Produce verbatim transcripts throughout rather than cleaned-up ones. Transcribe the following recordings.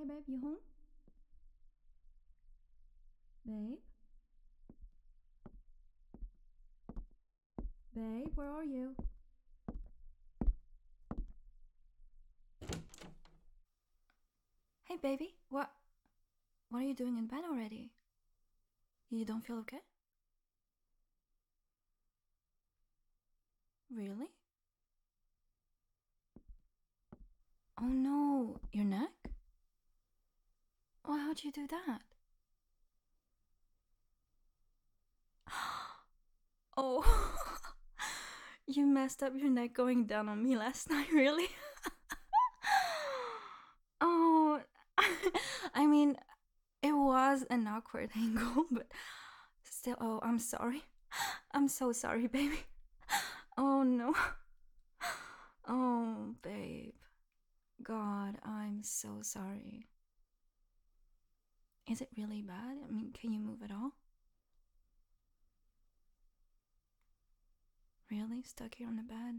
Hey babe, you home? Babe? Babe, where are you? Hey baby, what what are you doing in bed already? You don't feel okay? Really? Oh no, your neck? Well, how'd you do that? Oh, you messed up your neck going down on me last night, really? Oh, I mean, it was an awkward angle, but still, oh, I'm sorry. I'm so sorry, baby. Oh no. Oh, babe. God, I'm so sorry. Is it really bad? I mean, can you move at all? Really? Stuck here on the bed?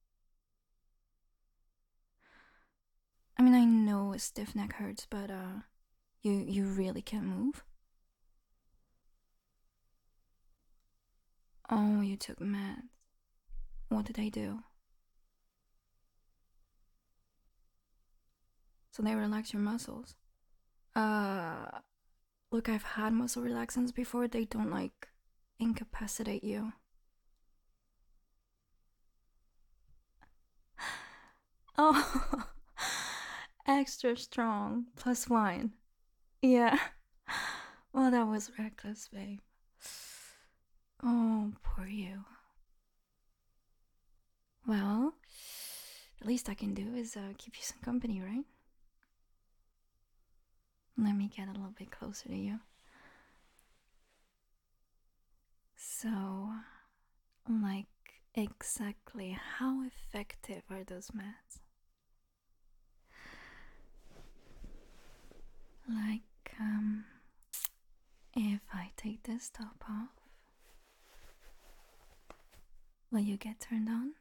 I mean, I know a stiff neck hurts, but, uh, you, you really can't move? Oh, you took meds. What did they do? So they relax your muscles? Uh, look, I've had muscle relaxants before. They don't, like, incapacitate you. Oh, extra strong, plus wine. Yeah. Well, that was reckless, babe. Oh, poor you. Well, the least I can do is uh, keep you some company, right? Let me get a little bit closer to you. So, like, exactly how effective are those meds? Like, um, if I take this top off, will you get turned on?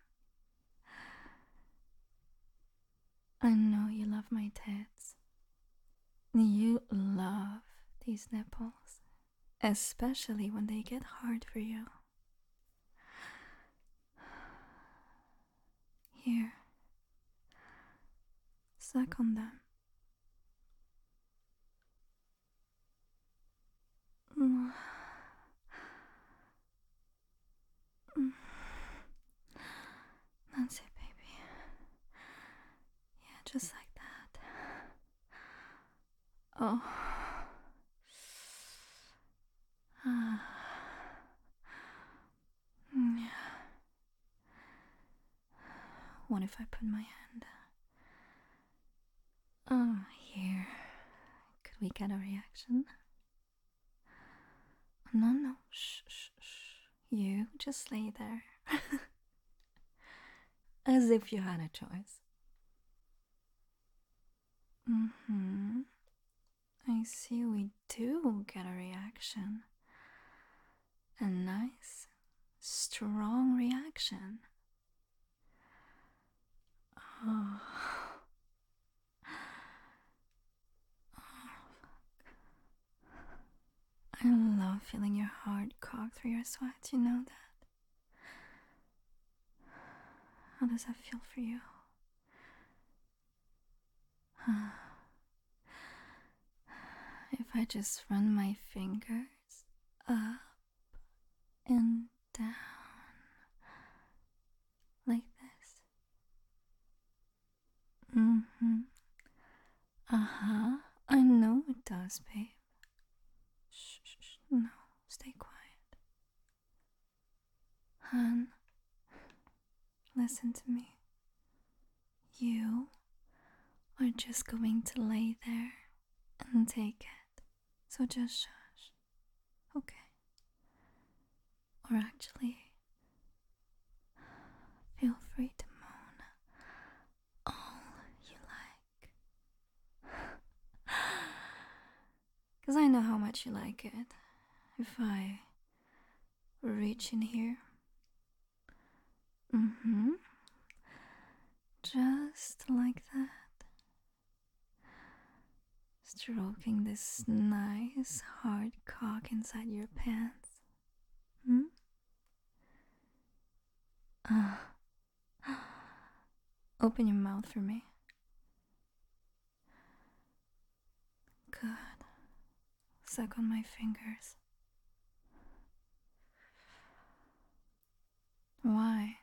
I know you love my tits. You love these nipples, especially when they get hard for you. Here, suck on them. Mm. Mm. That's it, baby. Yeah, just like that. Oh. Ah. Yeah. What if I put my hand? Oh, here. Could we get a reaction? No, no. Shh, shh, shh. You just lay there. As if you had a choice. Mm-hmm. I see we do get a reaction. A nice, strong reaction. Oh. I love feeling your heart cock through your sweats, you know that? How does that feel for you? If I just run my fingers up and down like this. Mm-hmm. Uh-huh. I know it does, babe. Shh, shh, shh. No, stay quiet. Hun, listen to me. You are just going to lay there and take it. So just shush, okay? Or actually, feel free to moan all you like. Because I know how much you like it. If I reach in here. Mm-hmm. Just like that. stroking this nice hard cock inside your pants. Hmm? Uh, open your mouth for me. Good. Suck on my fingers. Why?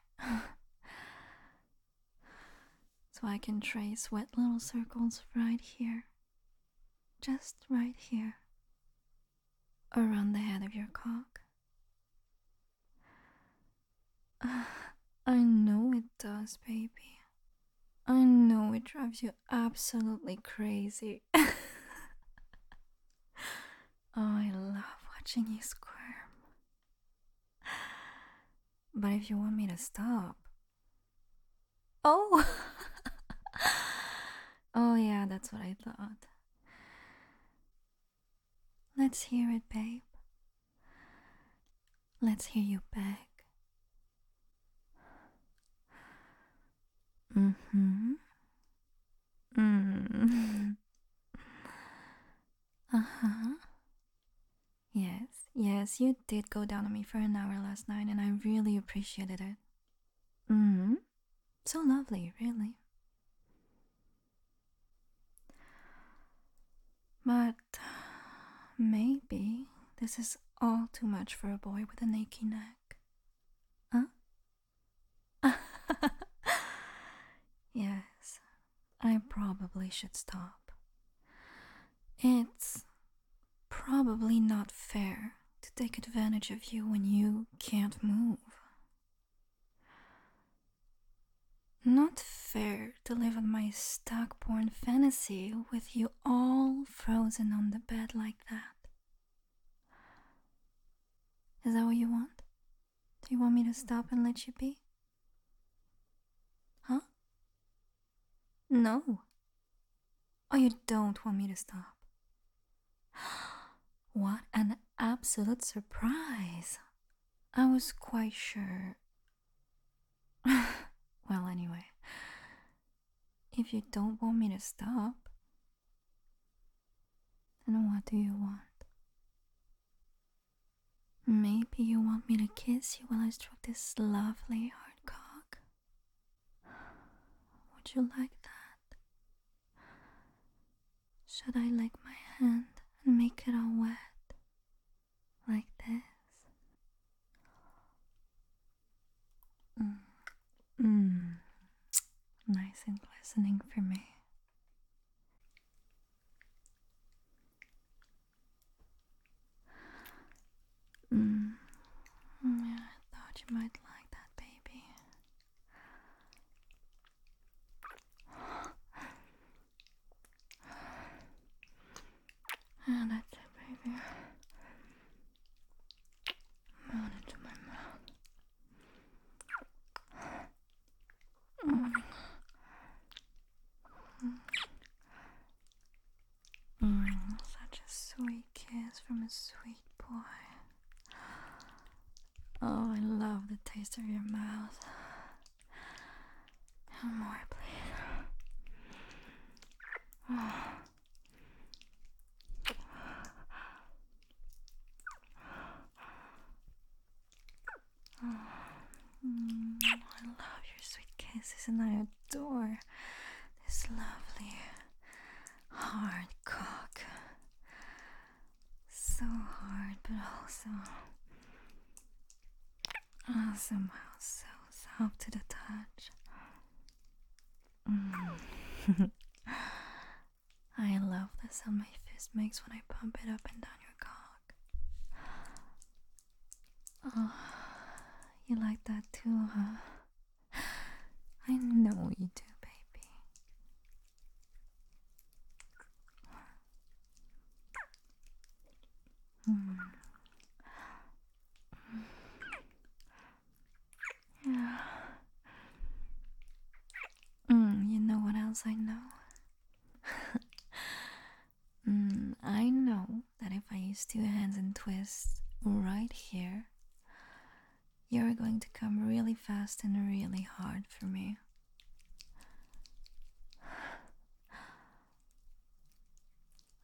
So I can trace wet little circles right here. Just right here. Around the head of your cock. Uh, I know it does, baby. I know it drives you absolutely crazy. Oh, I love watching you squirm. But if you want me to stop. Oh! Oh, yeah, that's what I thought. Let's hear it, babe. Let's hear you beg. Mm-hmm. Mm. Uh-huh. Yes, yes, you did go down on me for an hour last night, and I really appreciated it. Mm-hmm. So lovely, really. But maybe this is all too much for a boy with an achy neck. Huh? Yes, I probably should stop. It's probably not fair to take advantage of you when you can't move. Not fair to live on my stock porn fantasy with you all frozen on the bed like that. Is that what you want? Do you want me to stop and let you be? Huh? No. Oh, you don't want me to stop? What an absolute surprise. I was quite sure. Well, anyway, if you don't want me to stop, then what do you want? Maybe you want me to kiss you while I stroke this lovely hard cock? Would you like that? Should I lick my hand and make it all wet? Like this? Mm. Mm. Nice and glistening for me. Mm. Yeah, I thought you might like that, baby. And that's it, baby. On into my mouth. Mm. Mm. Such a sweet kiss from a sweet boy. Oh, I love the taste of your mouth. And more, please. Oh. Mm, I love your sweet kisses, and I adore this lovely hard cock. So hard, but also oh, somehow so soft to the touch. Mm. I love the sound my fist makes when I pump it up and down your cock. Oh, you like that too, huh? I know you do, baby. Mm. Yeah. Mm, you know what else I know? mm, I know that if I use two hands and twist right here, you're going to come really fast and really hard for me.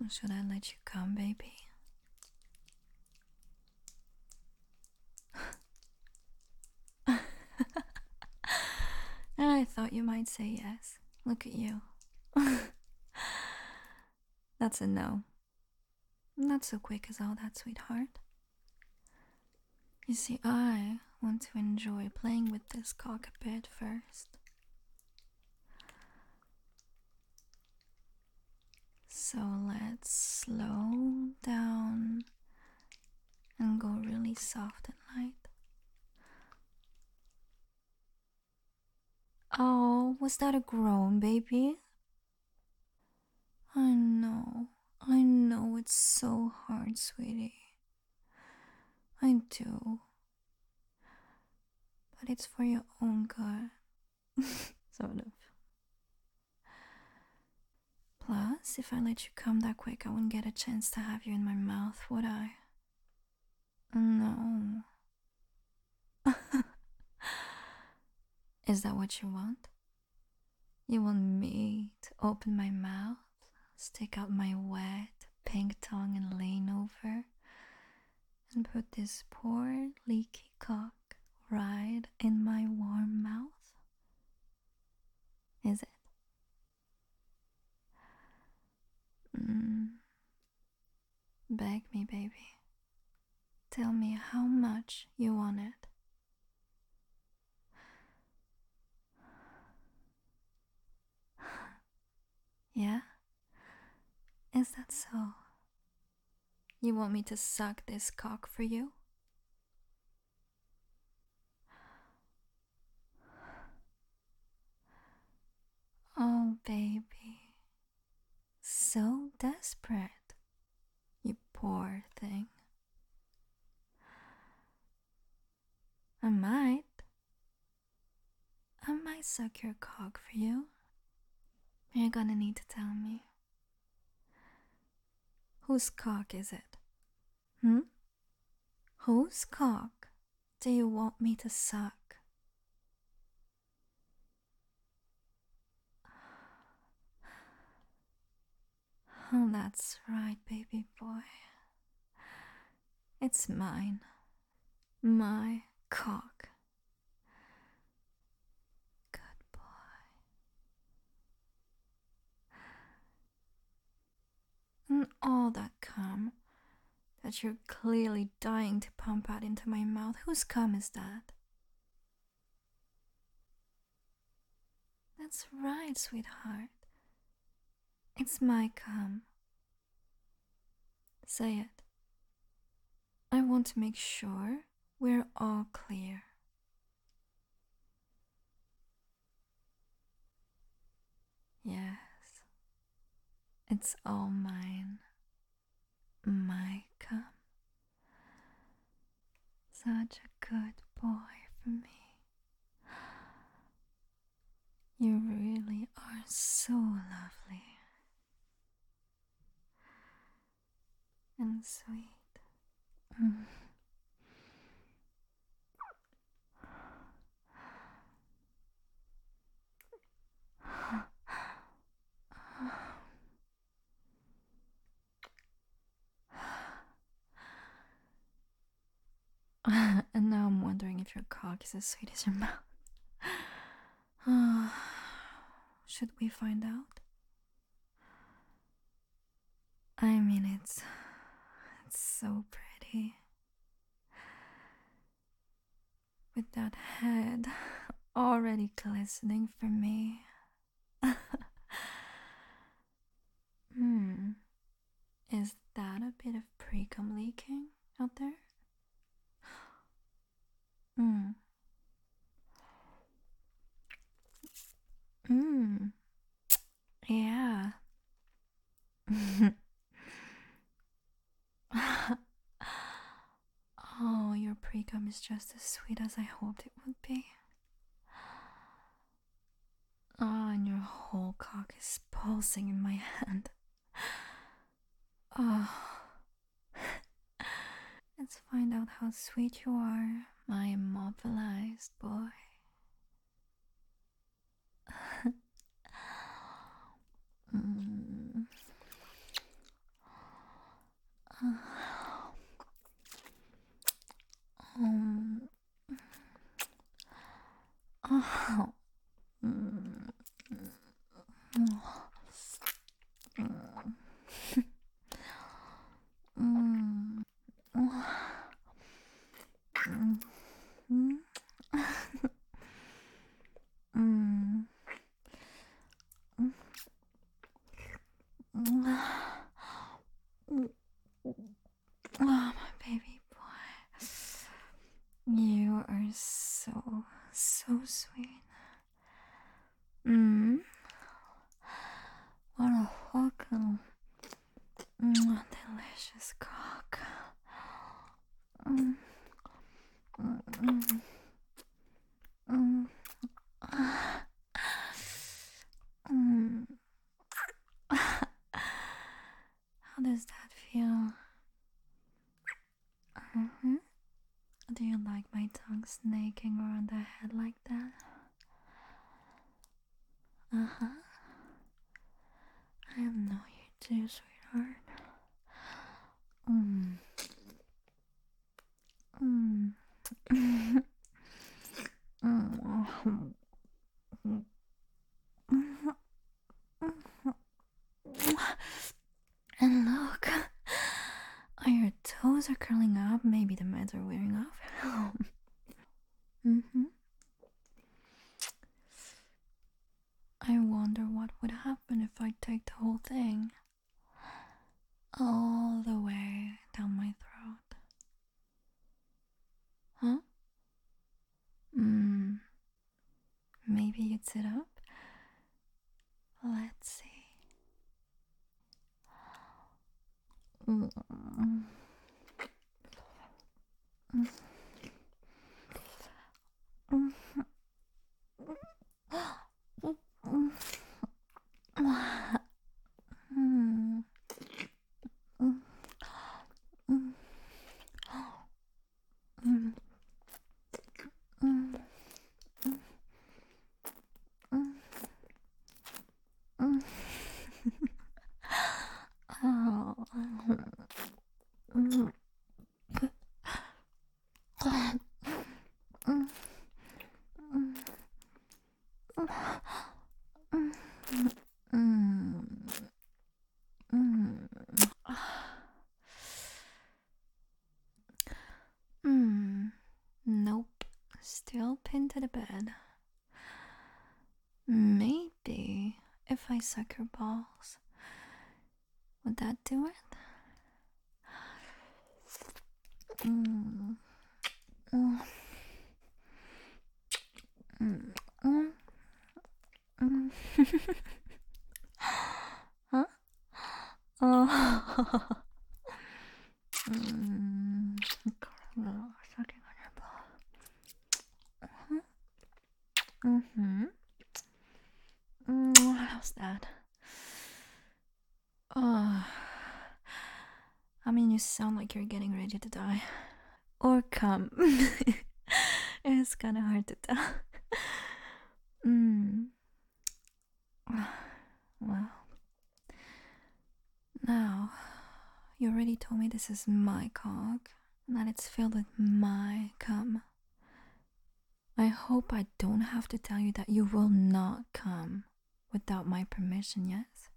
Should I let you come, baby? I thought you might say yes. Look at you. That's a no. Not so quick as all that, sweetheart. You see, I want to enjoy playing with this cock a bit first. So let's slow down and go really soft and light. Oh, was that a groan, baby? I know, I know it's so hard, sweetie. I do. But it's for your own good. Sort of. Plus, if I let you come that quick, I wouldn't get a chance to have you in my mouth, would I? No. Is that what you want? You want me to open my mouth, stick out my wet, pink tongue, and lean over, and put this poor, leaky cock right in my warm mouth? Is it? Mm. Beg me, baby. Tell me how much you want it. Yeah? Is that so? You want me to suck this cock for you? Oh, baby. So desperate. You poor thing. I might. I might suck your cock for you. You're gonna need to tell me. Whose cock is it? Hmm? Whose cock do you want me to suck? Oh, that's right, baby boy. It's mine. My cock. Good boy. And all that cum that you're clearly dying to pump out into my mouth, whose cum is that? That's right, sweetheart. It's my cum. Say it. I want to make sure we're all clear. Yes, it's all mine. My cum. Such a good boy for me. You really are so lovely and sweet. Mm. And now I'm wondering if your cock is as sweet as your mouth. Should we find out? I mean, it's it's so pretty. With that head already glistening for me. Hmm. Is that a bit of pre-cum leaking out there? Hmm. Hmm. Yeah. Oh, your pre-cum is just as sweet as I hoped it would be. Oh, and your whole cock is pulsing in my hand. Oh. Let's find out how sweet you are, my immobilized boy. mm. um, oh, mm, mm, mm, mm, mm. Oh, my baby boy. You are so, so sweet. Mm. What a fucking mm, delicious cock. Mm, mm, mm, mm, ah, mm. How does that feel? Mm-hmm. Do you like my tongue snaking around the head like that? Uh-huh. I know you too, sweetheart. Mm. Mm. Mm. Mm. And look, your toes are curling up. Maybe the meds are wearing off. Mm-hmm. I wonder what would happen if I take the whole thing all the way down my throat. Huh? Hmm. Maybe you'd sit up? Let's see. Mm. Mm. Mm. Mm. Mm. Mm. Mm. Mm. Mm. Mm. Oh. Mm. Mm. Mm. Mm. Hmm. Nope. Still pinned to the bed. Maybe if I suck your balls, would that do it? Mm. Mm. Mm. Mm. Mm. Huh? Oh. Mm. Oh, sucking on your ball. Mm-hmm. Mm, how's that? Oh. I mean, you sound like you're getting ready to die. Or come. It's kind of hard to tell. Mm. Well, now you already told me this is my cock and that it's filled with my cum. I hope I don't have to tell you that you will not come without my permission, yes?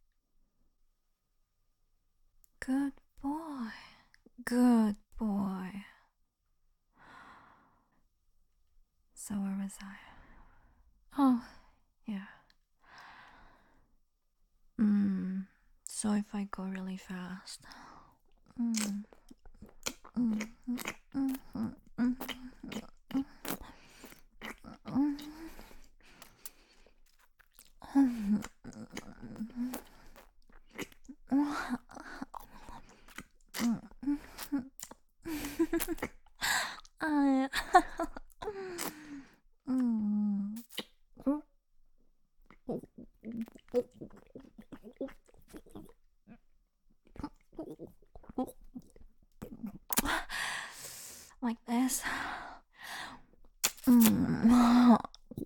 Good boy. Good boy. So where was I? Oh, yeah. Mm. So if I go really fast. Mm. Mm. Mm. Mm. Mm. Mm. I- Mm. Like this. Mm.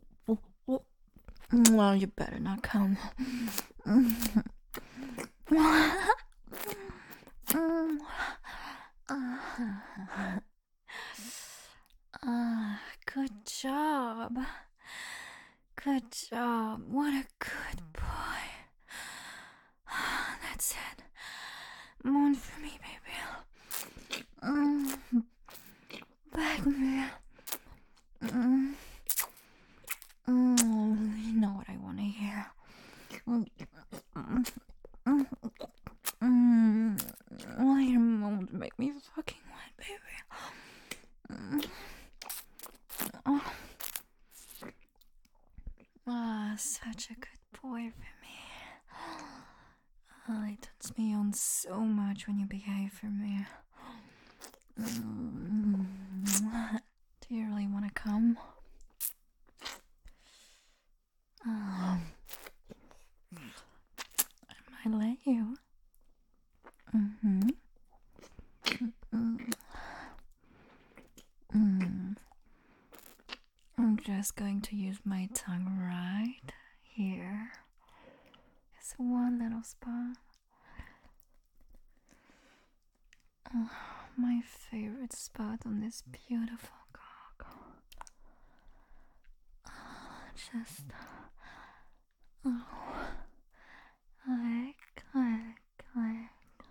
Well, you better not come. Mm. Good job. What a good boy. That's it. Moan for me, baby. Mm. Back me. Mm. Mm. You know what I want to hear. Mm. Mm. Mm. Oh, your moans make me fucking wet, baby. Mm. Oh. Ah, such a good boy for me. Oh, it turns me on so much when you behave for me. Mm. Do you really want to come? Oh. I might let you. Mm-hmm. Mm. Mm. I'm just going to use my tongue right here. It's one little spot. Oh, my favorite spot on this beautiful cock. Oh, just oh, click, click, click,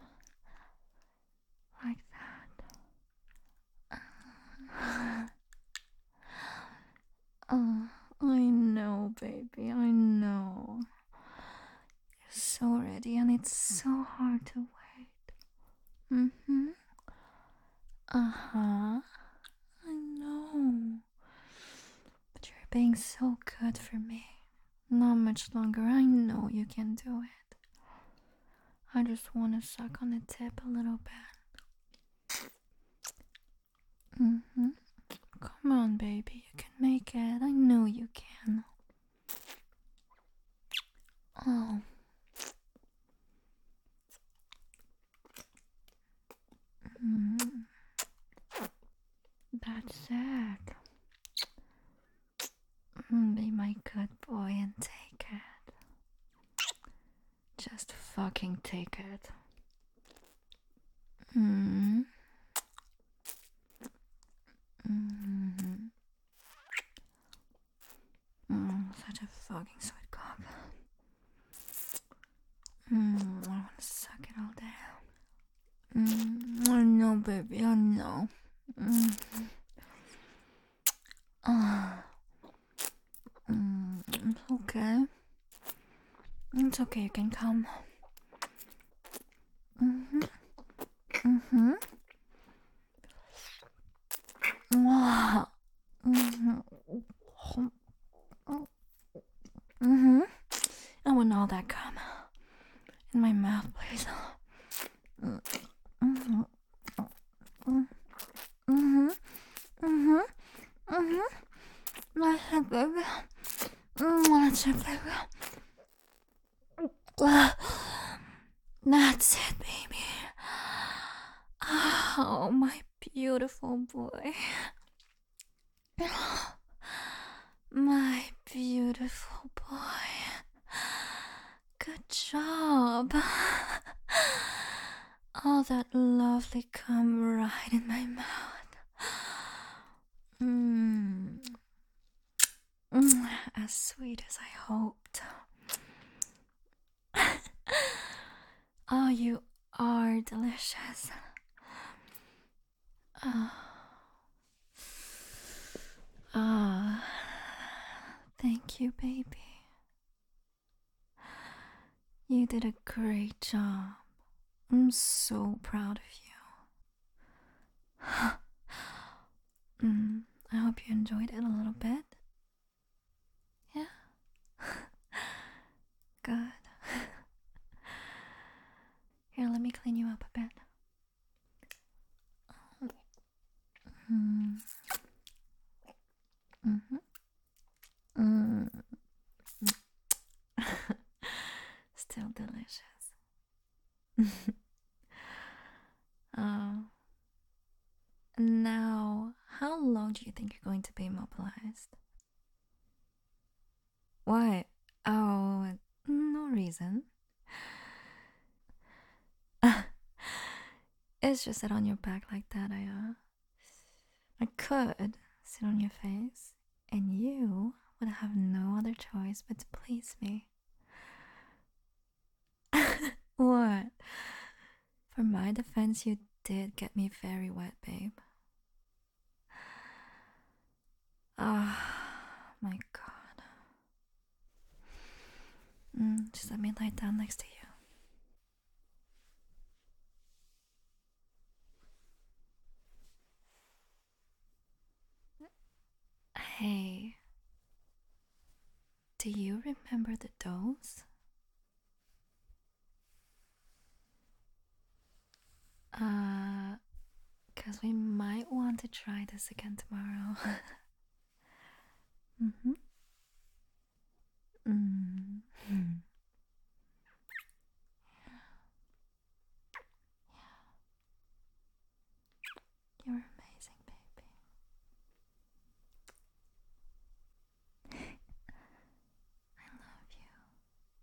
like that. Oh, I know, baby, I know. You're so ready, and it's so hard to wait. Mm-hmm. Uh-huh. I know. But you're being so good for me. Not much longer. I know you can do it. I just want to suck on the tip a little bit. Mm-hmm. Come on, baby. You can make it. I know you can. Oh. Mm. That's it. Mm, be my good boy and take it. Just fucking take it. Mm. Mm-hmm. Mm, such a fucking sweet cock. Mm, I want to suck it all down. Mm, I know, baby, I know. Mm. Ah. Mm, it's okay. It's okay, you can come. Mm-hmm. Mm-hmm. Wow. Mm-hmm. Mm-hmm. I want all that cum in my mouth, please. Mm-hmm. Mm-hmm. Mm-hmm. Mm-hmm. That's it, baby. Mm, that's it, baby. That's it, baby. Oh, my beautiful boy. My beautiful boy. Good job. All that lovely cum right in my mouth. Mmm. Mm, as sweet as I hoped. Oh, you are delicious. Ah. Oh. Oh. Thank you, baby. You did a great job. I'm so proud of you. mm, I hope you enjoyed it a little bit. Yeah? Good. Here, let me clean you up a bit. Mm. Mm-hmm. Mm. Still delicious. Oh. Now, how long do you think you're going to be immobilized? Why? Oh, no reason. It's just that on your back like that, I, uh, I could sit on your face, and you would have no other choice but to please me. What? For my defense, you did get me very wet, babe. Ah, my god. Mm, just let me lie down next to you. Hey, do you remember the dose? Uh, because we might want to try this again tomorrow. Mm-hmm.